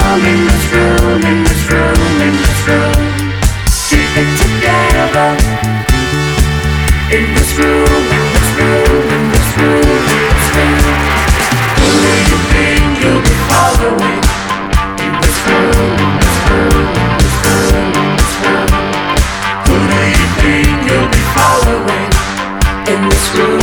in this room, in this room, in this room. Keep it together. In this room, in this room, in this room, in this room. Who do you think you'll be following? In this room, in this room, in this room, in this room. Who do you think you'll be following? In this room.